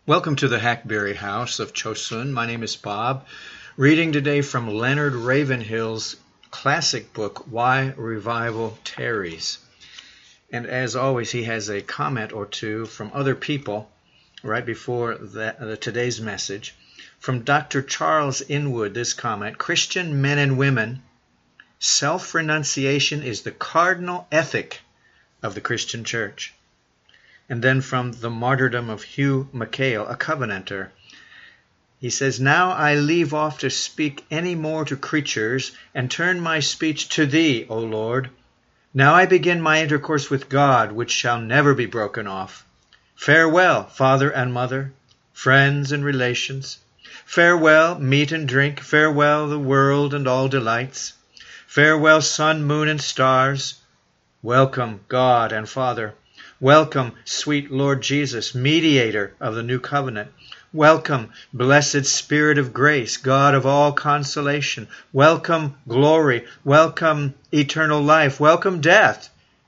Welcome to the Hackberry House of Chosun. My name is Bob, reading today from Leonard Ravenhill's classic book, Why Revival Tarries. And as always, he has a comment or two from other people right before today's message. From Dr. Charles Inwood, this comment: Christian men and women, self-renunciation is the cardinal ethic of the Christian church. And then from the martyrdom of Hugh McHale, a Covenanter, he says, Now I leave off to speak any more to creatures, and turn my speech to thee, O Lord. Now I begin my intercourse with God, which shall never be broken off. Farewell, father and mother, friends and relations. Farewell, meat and drink. Farewell, the world and all delights. Farewell, sun, moon, and stars. Welcome, God and Father. Welcome, sweet Lord Jesus, mediator of the new covenant. Welcome, blessed Spirit of grace, God of all consolation. Welcome, glory. Welcome, eternal life. Welcome, death.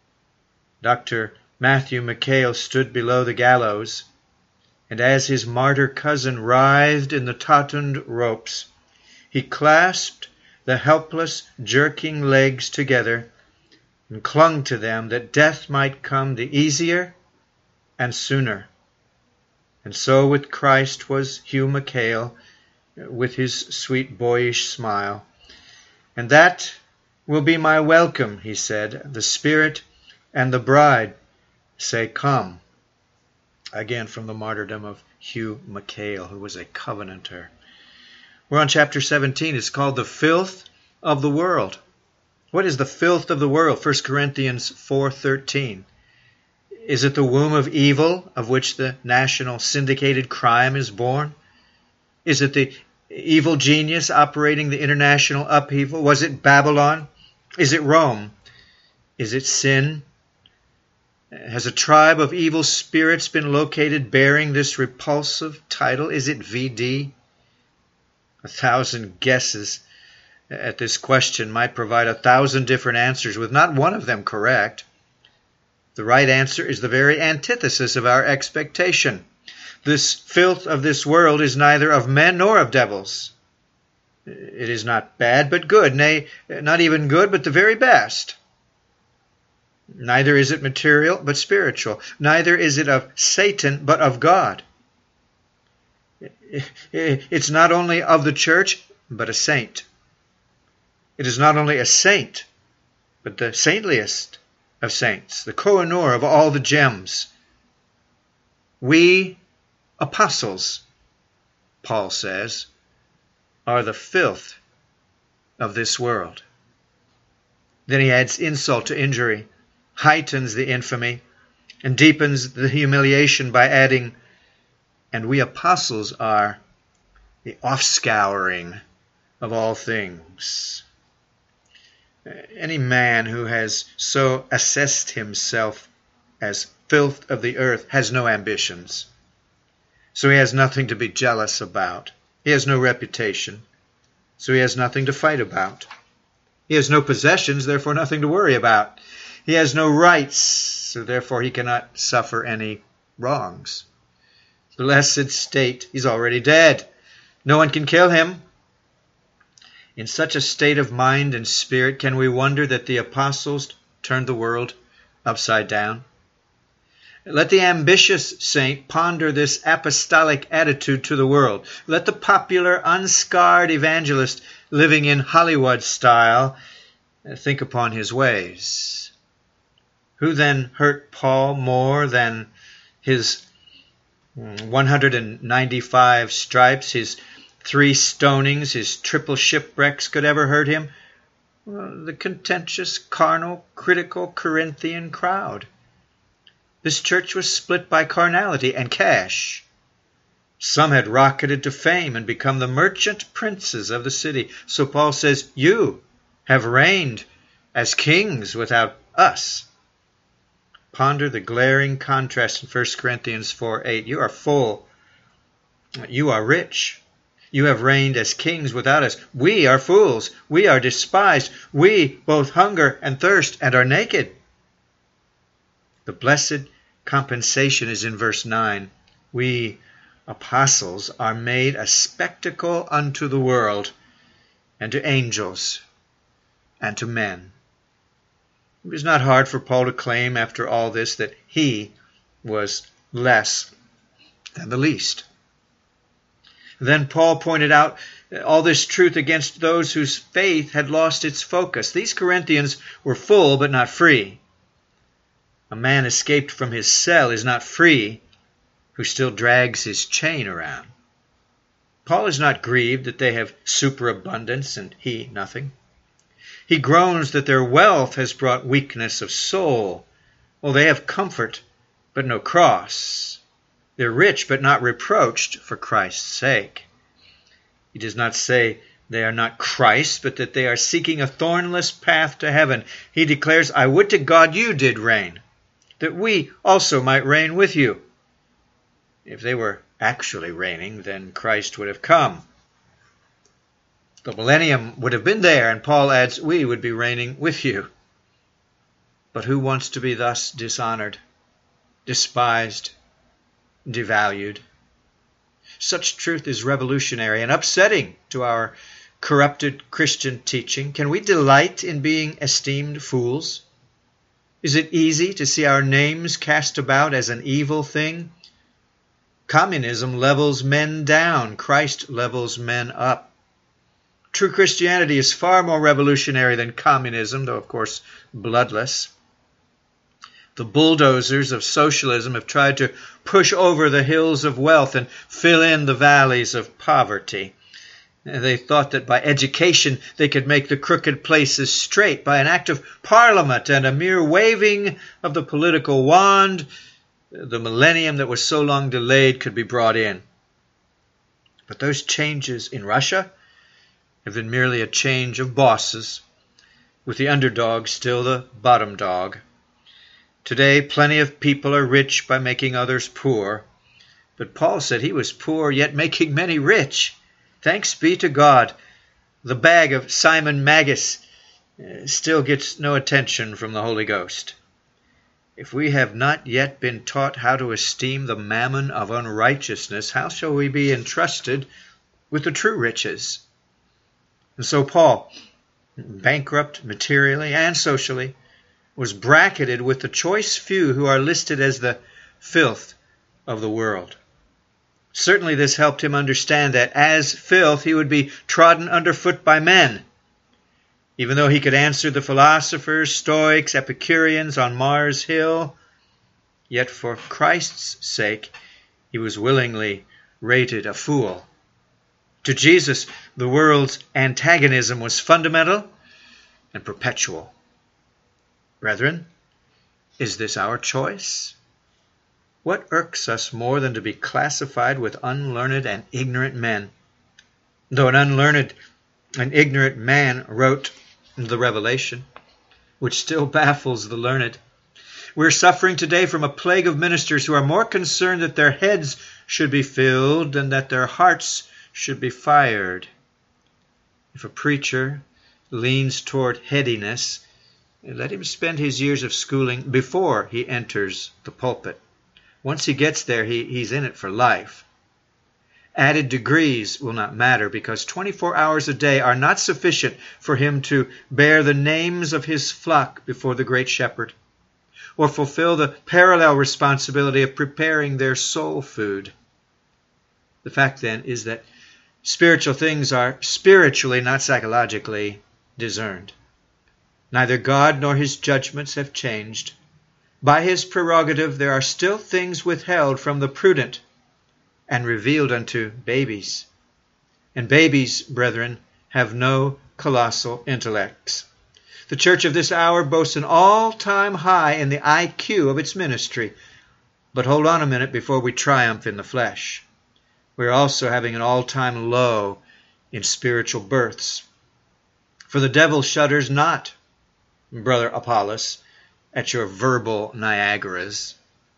Dr. Matthew McHale stood below the gallows, and as his martyr cousin writhed in the tautened ropes, he clasped the helpless, jerking legs together and clung to them that death might come the easier and sooner. And so with Christ was Hugh McHale, with his sweet boyish smile. And that will be my welcome, he said. The Spirit and the bride say, Come. Again from the martyrdom of Hugh McHale, who was a Covenanter. We're on chapter 17. It's called The Filth of the World. What is the filth of the world? 1 Corinthians 4:13. Is it the womb of evil of which the national syndicated crime is born? Is it the evil genius operating the international upheaval? Was it Babylon? Is it Rome? Is it sin? Has a tribe of evil spirits been located bearing this repulsive title? Is it VD? 1,000 guesses at this question might provide 1,000 different answers, with not one of them correct. The right answer is the very antithesis of our expectation. This filth of this world is neither of men nor of devils. It is not bad, but good, nay, not even good, but the very best. Neither is it material, but spiritual. Neither is it of Satan, but of God. It's not only of the church, but a saint. It is not only a saint, but the saintliest of saints, the Koh-i-Noor of all the gems. We apostles, Paul says, are the filth of this world. Then he adds insult to injury, heightens the infamy, and deepens the humiliation by adding, and we apostles are the offscouring of all things. Any man who has so assessed himself as filth of the earth has no ambitions. So he has nothing to be jealous about. He has no reputation. So he has nothing to fight about. He has no possessions, therefore nothing to worry about. He has no rights, so therefore he cannot suffer any wrongs. Blessed state, he's already dead. No one can kill him. In such a state of mind and spirit, can we wonder that the apostles turned the world upside down? Let the ambitious saint ponder this apostolic attitude to the world. Let the popular, unscarred evangelist living in Hollywood style think upon his ways. Who then hurt Paul more than his 195 stripes, his 3 stonings, his triple shipwrecks could ever hurt him? Well, the contentious, carnal, critical Corinthian crowd. This church was split by carnality and cash. Some had rocketed to fame and become the merchant princes of the city. So Paul says, you have reigned as kings without us. Ponder the glaring contrast in 1 Corinthians 4:8. You are full. You are rich. You have reigned as kings without us. We are fools. We are despised. We both hunger and thirst and are naked. The blessed compensation is in verse 9. We apostles are made a spectacle unto the world, and to angels, and to men. It was not hard for Paul to claim after all this that he was less than the least. Then Paul pointed out all this truth against those whose faith had lost its focus. These Corinthians were full but not free. A man escaped from his cell is not free who still drags his chain around. Paul is not grieved that they have superabundance and he nothing. He groans that their wealth has brought weakness of soul. Well, they have comfort but no cross. They're rich but not reproached for Christ's sake. He does not say they are not Christ, but that they are seeking a thornless path to heaven. He declares, I would to God you did reign, that we also might reign with you. If they were actually reigning, then Christ would have come. The millennium would have been there, and Paul adds, we would be reigning with you. But who wants to be thus dishonored, despised, devalued? Such truth is revolutionary and upsetting to our corrupted Christian teaching. Can we delight in being esteemed fools? Is it easy to see our names cast about as an evil thing? Communism levels men down. Christ levels men up. True Christianity is far more revolutionary than communism, though of course bloodless. The bulldozers of socialism have tried to push over the hills of wealth and fill in the valleys of poverty. They thought that by education they could make the crooked places straight. By an act of parliament and a mere waving of the political wand, the millennium that was so long delayed could be brought in. But those changes in Russia have been merely a change of bosses, with the underdog still the bottom dog. Today, plenty of people are rich by making others poor. But Paul said he was poor, yet making many rich. Thanks be to God. The bag of Simon Magus still gets no attention from the Holy Ghost. If we have not yet been taught how to esteem the mammon of unrighteousness, how shall we be entrusted with the true riches? And so Paul, bankrupt materially and socially, was bracketed with the choice few who are listed as the filth of the world. Certainly this helped him understand that as filth he would be trodden underfoot by men. Even though he could answer the philosophers, Stoics, Epicureans on Mars Hill, yet for Christ's sake he was willingly rated a fool. To Jesus, the world's antagonism was fundamental and perpetual. Brethren, is this our choice? What irks us more than to be classified with unlearned and ignorant men? Though an unlearned and ignorant man wrote the Revelation, which still baffles the learned. We're suffering today from a plague of ministers who are more concerned that their heads should be filled than that their hearts should be fired. If a preacher leans toward headiness, let him spend his years of schooling before he enters the pulpit. Once he gets there, he's in it for life. Added degrees will not matter because 24 hours a day are not sufficient for him to bear the names of his flock before the great shepherd, or fulfill the parallel responsibility of preparing their soul food. The fact then is that spiritual things are spiritually, not psychologically, discerned. Neither God nor his judgments have changed. By his prerogative there are still things withheld from the prudent and revealed unto babies. And babies, brethren, have no colossal intellects. The church of this hour boasts an all-time high in the IQ of its ministry. But hold on a minute before we triumph in the flesh. We're also having an all-time low in spiritual births. For the devil shudders not, Brother Apollos, at your verbal Niagaras.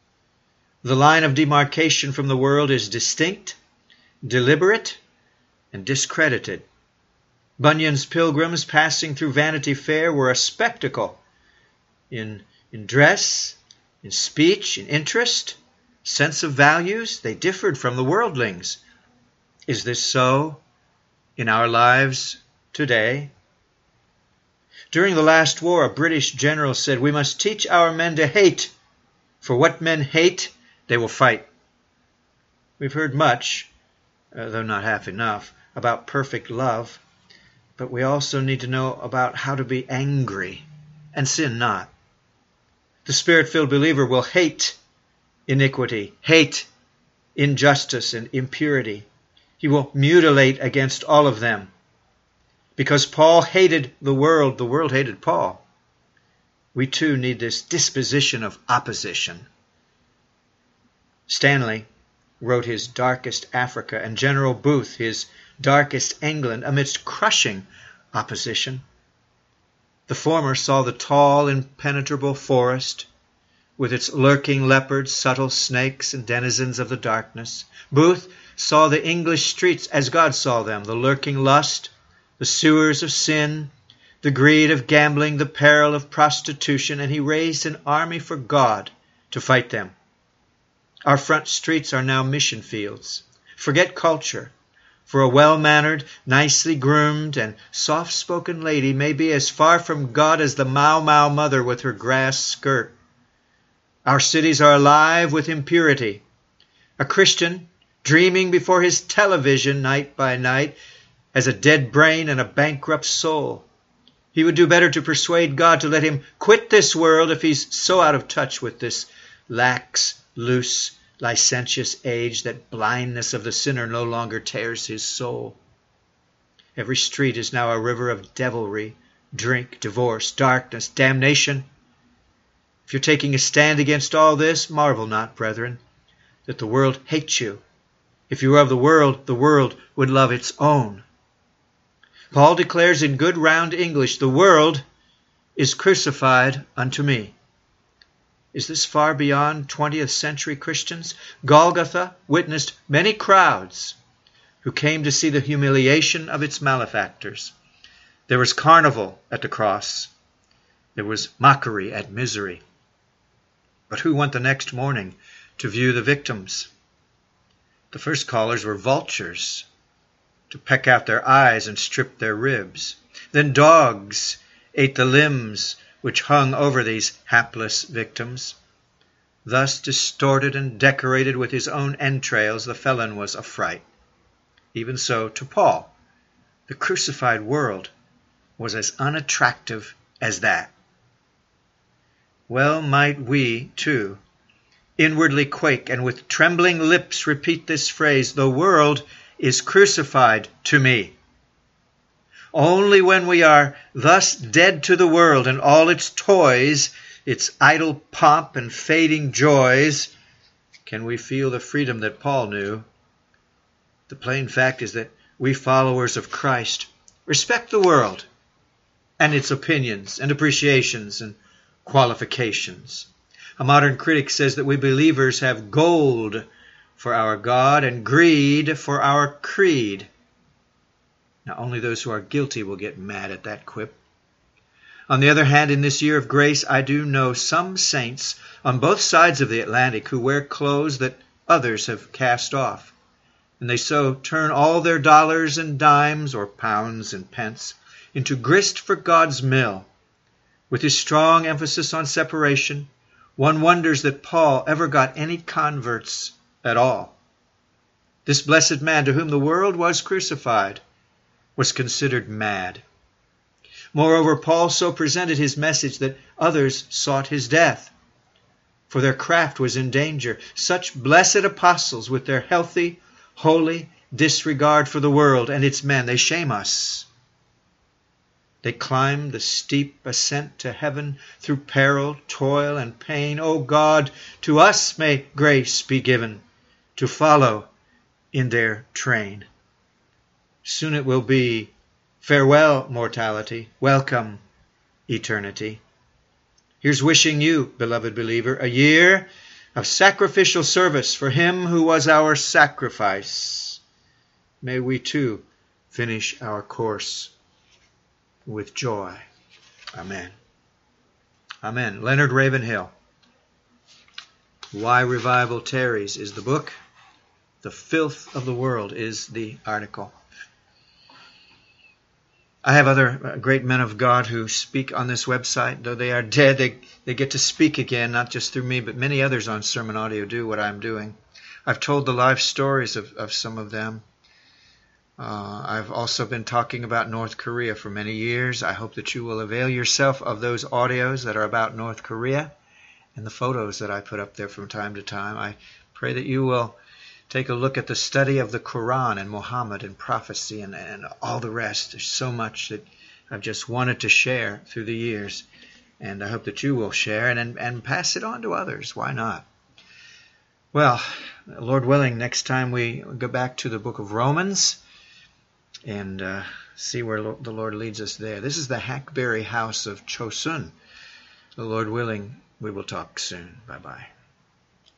The line of demarcation from the world is distinct, deliberate, and discredited. Bunyan's pilgrims passing through Vanity Fair were a spectacle in dress, in speech, in interest, sense of values, they differed from the worldlings. Is this so in our lives today? During the last war, a British general said, "We must teach our men to hate, for what men hate, they will fight." We've heard much, though not half enough, about perfect love, but we also need to know about how to be angry and sin not. The Spirit-filled believer will hate iniquity, hate injustice and impurity. He will mutilate against all of them. Because Paul hated the world hated Paul. We too need this disposition of opposition. Stanley wrote his Darkest Africa, and General Booth his Darkest England, amidst crushing opposition. The former saw the tall, impenetrable forest, with its lurking leopards, subtle snakes, and denizens of the darkness. Booth saw the English streets as God saw them, the lurking lust, the sewers of sin, the greed of gambling, the peril of prostitution, and he raised an army for God to fight them. Our front streets are now mission fields. Forget culture, for a well-mannered, nicely groomed, and soft-spoken lady may be as far from God as the Mau mother with her grass skirt. Our cities are alive with impurity. A Christian, dreaming before his television night by night, has a dead brain and a bankrupt soul. He would do better to persuade God to let him quit this world if he's so out of touch with this lax, loose, licentious age that blindness of the sinner no longer tears his soul. Every street is now a river of devilry, drink, divorce, darkness, damnation. If you're taking a stand against all this, marvel not, brethren, that the world hates you. If you were of the world would love its own. Paul declares in good round English, the world is crucified unto me. Is this far beyond 20th century Christians? Golgotha witnessed many crowds who came to see the humiliation of its malefactors. There was carnival at the cross. There was mockery at misery. But who went the next morning to view the victims? The first callers were vultures, to peck out their eyes and strip their ribs. Then dogs ate the limbs which hung over these hapless victims. Thus distorted and decorated with his own entrails, the felon was a fright. Even so, to Paul, the crucified world was as unattractive as that. Well might we, too, inwardly quake and with trembling lips repeat this phrase, the world is crucified to me. Only when we are thus dead to the world and all its toys, its idle pomp and fading joys, can we feel the freedom that Paul knew. The plain fact is that we followers of Christ respect the world and its opinions and appreciations and qualifications. A modern critic says that we believers have gold for our God and greed for our creed. Now, only those who are guilty will get mad at that quip. On the other hand, in this year of grace, I do know some saints on both sides of the Atlantic who wear clothes that others have cast off, and they so turn all their dollars and dimes, or pounds and pence, into grist for God's mill. With his strong emphasis on separation, one wonders that Paul ever got any converts at all. This blessed man, to whom the world was crucified, was considered mad. Moreover, Paul so presented his message that others sought his death, for their craft was in danger. Such blessed apostles, with their healthy, holy disregard for the world and its men, they shame us. They climb the steep ascent to heaven through peril, toil, and pain. O God, to us may grace be given to follow in their train. Soon it will be, farewell, mortality, welcome, eternity. Here's wishing you, beloved believer, a year of sacrificial service for him who was our sacrifice. May we too finish our course with joy. Amen. Amen. Leonard Ravenhill. Why Revival Tarries is the book. The Filth of the World is the article. I have other great men of God who speak on this website. Though they are dead, they get to speak again, not just through me, but many others on Sermon Audio do what I'm doing. I've told the life stories of some of them. I've also been talking about North Korea for many years. I hope that you will avail yourself of those audios that are about North Korea and the photos that I put up there from time to time. I pray that you will take a look at the study of the Quran and Muhammad and prophecy and all the rest. There's so much that I've just wanted to share through the years. And I hope that you will share and pass it on to others. Why not? Well, Lord willing, next time we go back to the book of Romans and see where the Lord leads us there. This is the Hackberry House of Chosun. The Lord willing, we will talk soon. Bye-bye.